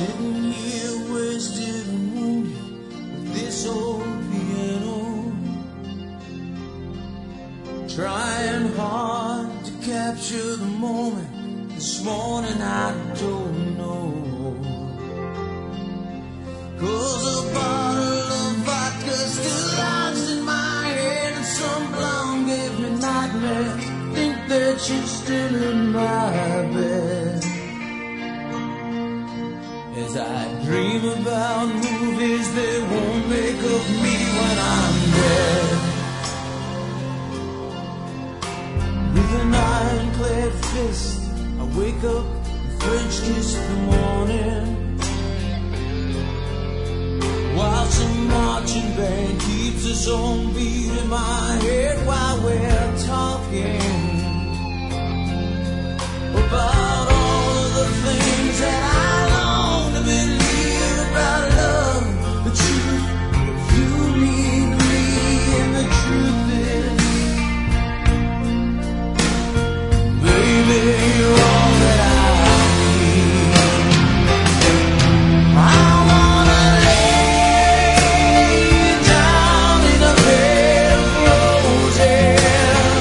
Sitting here wasted and wounded with this old piano, trying hard to capture the moment. This morning I don't know, 'cause a bottle of vodka still lodged in my head, and some blonde gave me nightmares. Think that you're still in my bed as I dream about movies that won't make of me when I'm dead. With an ironclad fist, I wake up and French kiss the morning, while some marching band keeps us on beat in my head while we're talking about all of the things that I long to believe about love, the truth. You need me, and the truth is, baby, you're all that I need. I wanna lay you down in a bed of roses.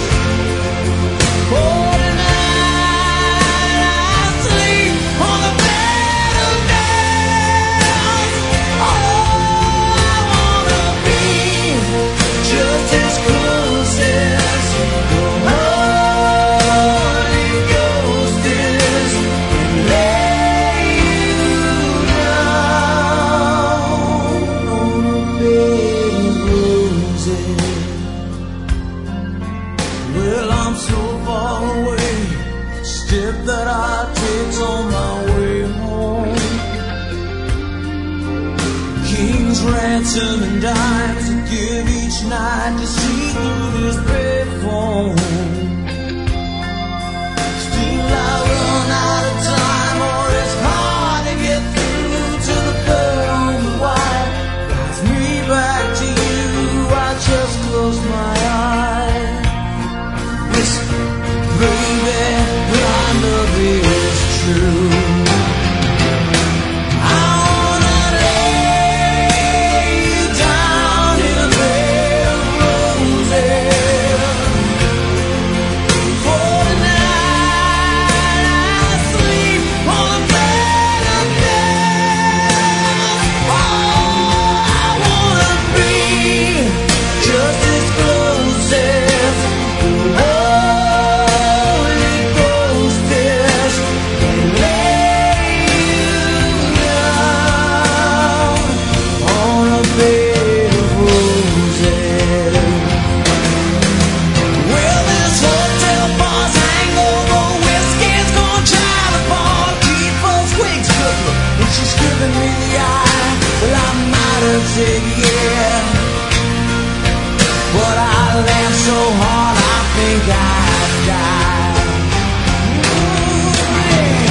For tonight I sleep on a bed of nails. Oh, I wanna be just as close as the Holy Ghost is, and lay you down on a bed of roses. Well, I'm so far away, step that I take on my way home. King's ransom and dimes to give each night to see through this payphone. Still I run out of time, or it's hard to get through to the girl on the wire. Guides me back to you, I just close my eyes. Listen, baby, my love is true. I wanna lay you down in a bed of roses. For tonight I sleep on a bed of nails. Oh, I wanna be just as close as the Holy Ghost is, and lay you down on a bed of roses. Well, this hotel bar's hangover whiskey's gonna try to fall. Keep us wigs cooking, and she's giving me the eye. Well, I might have said yeah, but I laughed so hard I think I'd die. Ooh, yeah.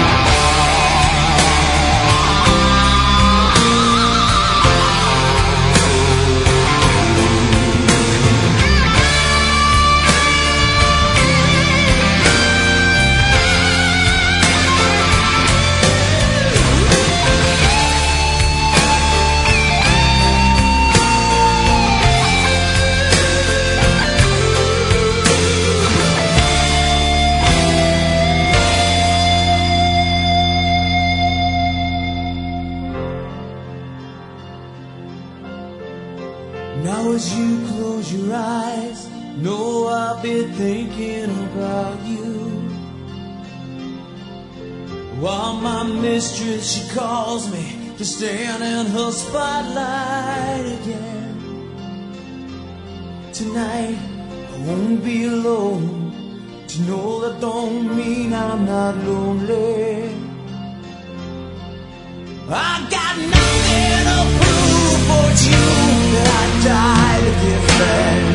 Now as you close your eyes, know I'll be thinking about you, while my mistress, she calls me to stand in her spotlight again. Tonight I won't be alone, to know that don't mean I'm not lonely. I got nothing to prove, but you that I died to get back.